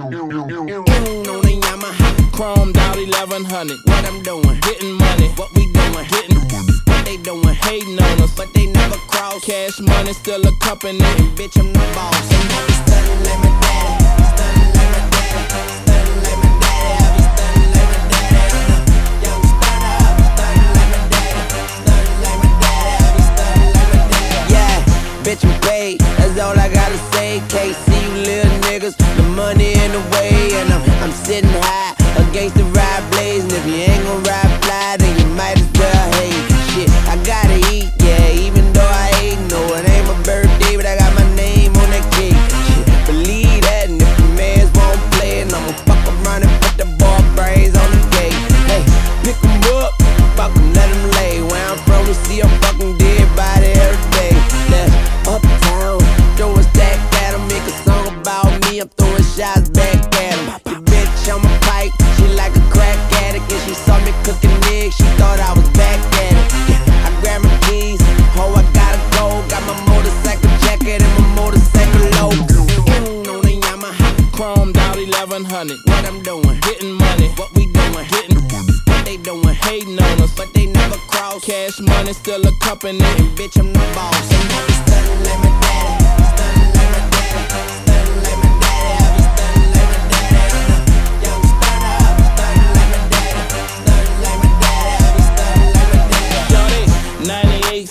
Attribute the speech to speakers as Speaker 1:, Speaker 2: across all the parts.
Speaker 1: On the Yamaha, chromed out 1100. What I'm doing, getting money. What we doing, getting what they doing, hating on us, but they never cross. Cash money still a company, and bitch I'm the boss. And I be stunning like my daddy, stunning like my daddy, stunning like my daddy. I be stunning like my daddy. Young stunner, I be stunning like my daddy, stunning like my daddy. I be stunning like my daddy. Yeah, bitch I'm paid, that's all I gotta say. Can't see you little niggas, the money in the way, and I'm sitting high against the ride blaze. And if you ain't gon' ride fly, then you might as well hate. Shit, I gotta eat, yeah, even though I ain't. No, it ain't my birthday, but I got my name on that cake. Shit, believe that, and if the mans won't play, and I'ma fuck around and put the ball brains on the gate. Hey, pick 'em up, fuck 'em, let 'em lay. Where I'm from, we see a fucking dead body every day. That's uptown, throw a stack at 'em, make a song about me, I'm throwing shots back at 'em. Your bitch on my pipe, she like a crack addict, and she saw me cooking eggs, she thought I was back at it. Yeah, I grabbed my keys, oh I gotta go, got my motorcycle jacket and my motorcycle logo. On the Yamaha, chromed out 1100. What I'm doing, getting money. What we doing, getting what they doing, hating on us, but they never cross. Cash money still a company, and bitch I'm the boss. And I be stunning like my daddy, stunning like my daddy, stunning like my daddy. I be stunning like my daddy. Young stunner, I be stunning like my daddy, stunning like my daddy. I be stunning like my daddy. Shorty, 98s,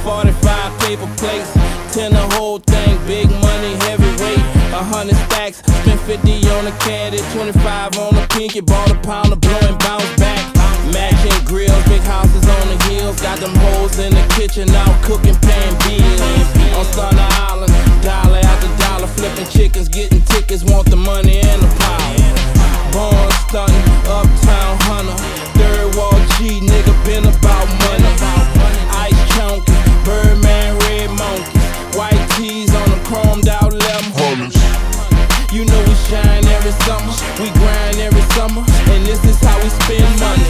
Speaker 1: 45 paper plates, 10 the whole thing, big money, heavyweight, 100 stacks, spent 50 on the caddy, 25 on the pinky, bought a pound of blow and bounce back. Matching grills, big houses on the hills, got them hoes in the kitchen, out cooking, paying bills. On Thunder Island, dollar after dollar, flipping chickens, getting tickets, want the money and the power. Born stunting, uptown hunter, third wall G, nigga been about money. Ice chunky, Birdman, red monkeys, white tees on them chromed out 1100. You know we shine every summer, we grind every summer, and this is how we spend money.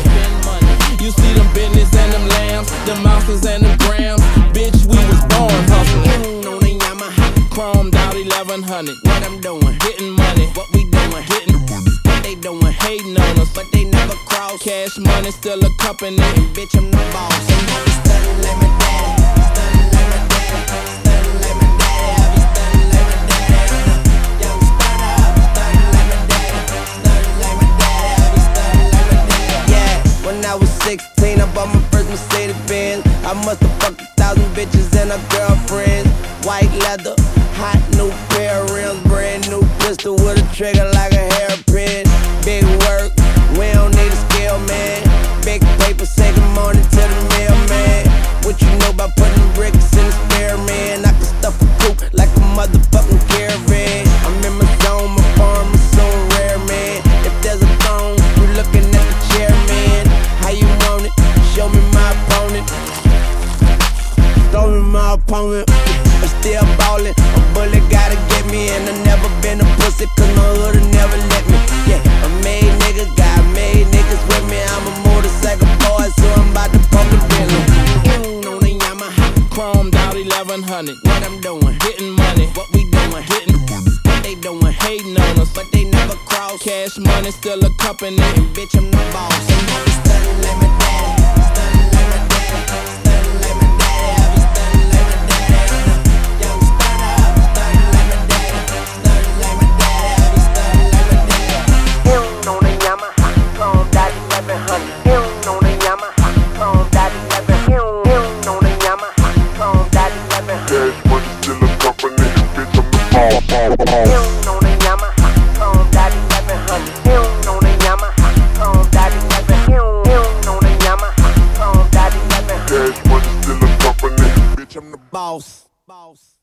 Speaker 1: You see them business and them lambs, them ounces and them grams, bitch we was born hustling. On the Yamaha, chromed out 1100. What I'm doing, getting money. What we doing, getting what they doing, hating on us, but they never cross. Cash money still a company, and bitch I'm the boss. And I be stunning like my daddy, stunning like my daddy, stunning like my daddy. I be stunning like my daddy. Young stunner, I be stunning like my daddy, stunning like my daddy. I be stunning like my daddy. Yeah, when I was 16, I bought my first Mercedes Benz. I must have fucked 1,000 bitches and her girlfriends. White leather, hot new pair of rims, brand new pistol with a trigger like a hairpin. Big work, we don't need a scale, man. Big paper, say good morning to the mailman. What you know about putting bricks in the spare, man? I can stuff a coupe like a motherfucking caravan. I'm in my zone, my farm is so rare, man. If there's a phone, you looking at the chair, man. How you want it? Show me my opponent. Show me my opponent. I'm still ballin', a bullet gotta get me, and I never been a pussy, cause my hood'll never let me. Yeah, a made nigga, got made niggas with me. I'm a motorcycle boy, so I'm about to pump the Bentley. On the Yamaha, chromed out 1100. What I'm doing, getting money. What we doing, getting what they doing, hating on us, but they never cross. Cash money still a company, and bitch I'm the boss. And I be stunning like my daddy, stunning like my daddy, stunning like my daddy. I be stunning like my daddy. Young stunner, I be stunning like my daddy, stunning like my daddy. I be stunning like my daddy. On the Yamaha, chromed out 1100. On the Yamaha, chromed out 1100. On the Yamaha, chromed out 1100.
Speaker 2: Cash money still a company, bitch I'm the boss.
Speaker 1: On the Yamaha, chromed out 1100. On the Yamaha, chromed out 1100. On the Yamaha, chromed out 1100.
Speaker 2: Cash money still a company, bitch I'm the
Speaker 1: Boss.